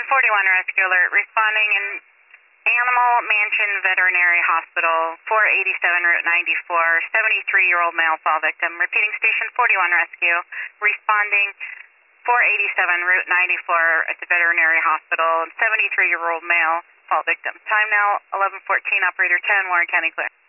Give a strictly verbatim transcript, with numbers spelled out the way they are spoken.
forty-one rescue alert, responding in Animal Mansion Veterinary Hospital, four eighty-seven Route ninety-four, seventy-three-year-old male fall victim. Repeating, station forty-one rescue, responding four eighty-seven Route ninety-four at the veterinary hospital, seventy-three-year-old male fall victim. Time now eleven fourteen, operator ten, Warren County clear.